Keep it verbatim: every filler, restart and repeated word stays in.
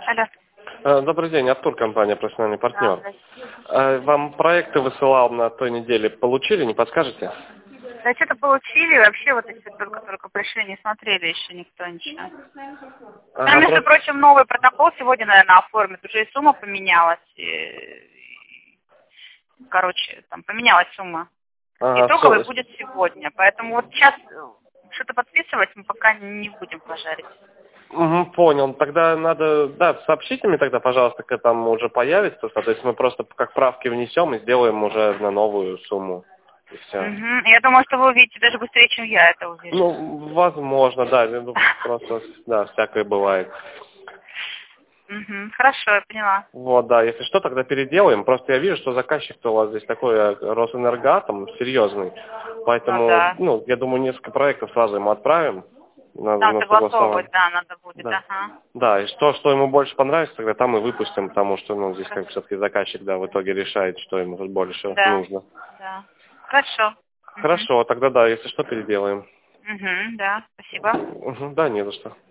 Алло. Э, Добрый день, Артур, компания «Профессиональный Да, партнер». здрасте. Э, Вам проекты высылал на той неделе. Получили, не подскажете? Да что-то получили, вообще вот если только-только пришли, не смотрели еще никто ничего. Ага, Там, между просто- прочим, новый протокол сегодня, наверное, оформят. Уже и сумма поменялась. И... и, Короче, там поменялась сумма. ага, Итоговый су- будет сегодня. Поэтому вот сейчас что-то подписывать мы пока не будем пожарить. Мгм, понял. Тогда надо, да, сообщите мне тогда, пожалуйста, как там уже появится. То есть мы просто как правки внесем и сделаем уже на новую сумму. И все. Угу. Я думаю, что вы увидите даже быстрее, чем я это увижу. Ну, возможно, да. ну, Просто, да, всякое бывает. Угу. Хорошо, я поняла. Вот, да, если что, тогда переделаем. Просто я вижу, что заказчик-то у вас здесь такой э, Росэнергоатом серьезный. Ну Поэтому, да. ну, я думаю, несколько проектов сразу ему отправим на, Там на согласование. согласовывать, да, надо будет, Да. ага. Да, и что, что ему больше понравится, тогда там и выпустим, потому что, ну, здесь как Хорошо. все-таки заказчик, да, в итоге решает, что ему тут больше Да, нужно. да. Хорошо. Угу. Хорошо, тогда да, если что, переделаем. Угу, да, спасибо. Мгм, да, не за что.